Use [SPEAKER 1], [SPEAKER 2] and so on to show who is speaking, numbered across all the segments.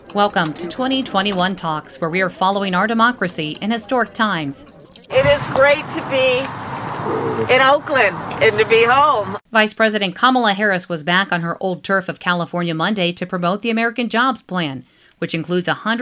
[SPEAKER 1] Welcome to 2021 Talks, where we are following our democracy in historic times.
[SPEAKER 2] It is great to be in Oakland and to be home.
[SPEAKER 1] Vice President Kamala Harris was back on her old turf of California Monday to promote the American Jobs Plan, which includes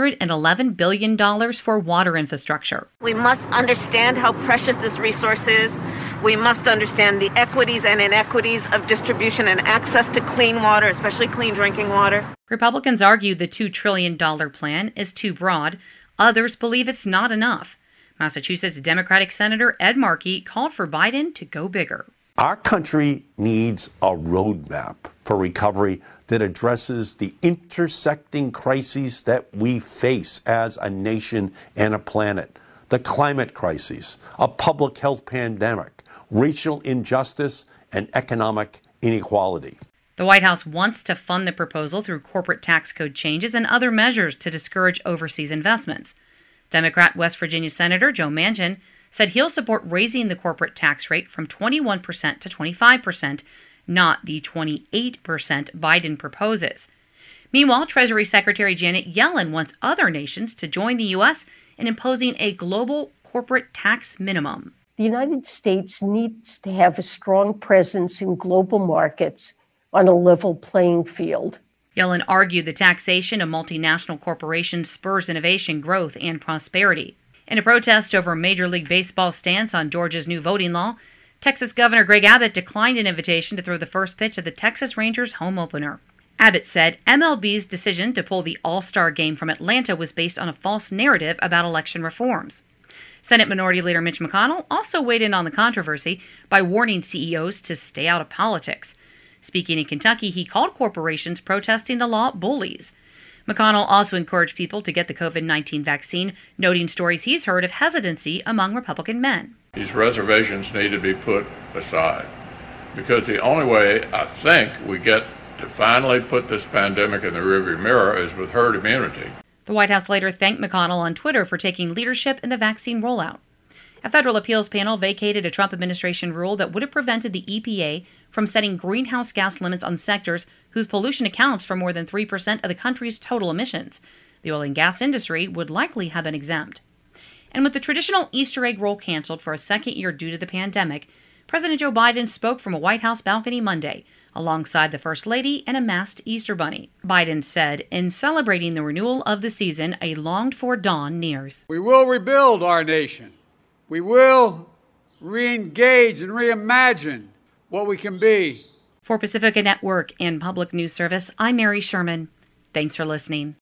[SPEAKER 1] $111 billion for water infrastructure.
[SPEAKER 2] We must understand how precious this resource is. We must understand the equities and inequities of distribution and access to clean water, especially clean drinking water.
[SPEAKER 1] Republicans argue the $2 trillion plan is too broad. Others believe it's not enough. Massachusetts Democratic Senator Ed Markey called for Biden to go bigger.
[SPEAKER 3] Our country needs a roadmap for recovery that addresses the intersecting crises that we face as a nation and a planet. The climate crisis, a public health pandemic, racial injustice, and economic inequality.
[SPEAKER 1] The White House wants to fund the proposal through corporate tax code changes and other measures to discourage overseas investments. Democrat West Virginia Senator Joe Manchin said he'll support raising the corporate tax rate from 21% to 25%, not the 28% Biden proposes. Meanwhile, Treasury Secretary Janet Yellen wants other nations to join the U.S. in imposing a global corporate tax minimum.
[SPEAKER 4] The United States needs to have a strong presence in global markets on a level playing field.
[SPEAKER 1] Yellen argued the taxation of multinational corporations spurs innovation, growth, and prosperity. In a protest over Major League Baseball's stance on Georgia's new voting law, Texas Governor Greg Abbott declined an invitation to throw the first pitch of the Texas Rangers home opener. Abbott said MLB's decision to pull the All-Star game from Atlanta was based on a false narrative about election reforms. Senate Minority Leader Mitch McConnell also weighed in on the controversy by warning CEOs to stay out of politics. Speaking in Kentucky, he called corporations protesting the law bullies. McConnell also encouraged people to get the COVID-19 vaccine, noting stories he's heard of hesitancy among Republican men.
[SPEAKER 5] These reservations need to be put aside, because the only way I think we get to finally put this pandemic in the rearview mirror is with herd immunity.
[SPEAKER 1] The White House later thanked McConnell on Twitter for taking leadership in the vaccine rollout. A federal appeals panel vacated a Trump administration rule that would have prevented the EPA from setting greenhouse gas limits on sectors whose pollution accounts for more than 3% of the country's total emissions. The oil and gas industry would likely have been exempt. And with the traditional Easter egg roll canceled for a second year due to the pandemic, President Joe Biden spoke from a White House balcony Monday, alongside the First Lady and a masked Easter bunny. Biden said, in celebrating the renewal of the season, a longed-for dawn nears.
[SPEAKER 6] We will rebuild our nation. We will re-engage and reimagine what we can be.
[SPEAKER 1] For Pacifica Network and Public News Service, I'm Mary Sherman. Thanks for listening.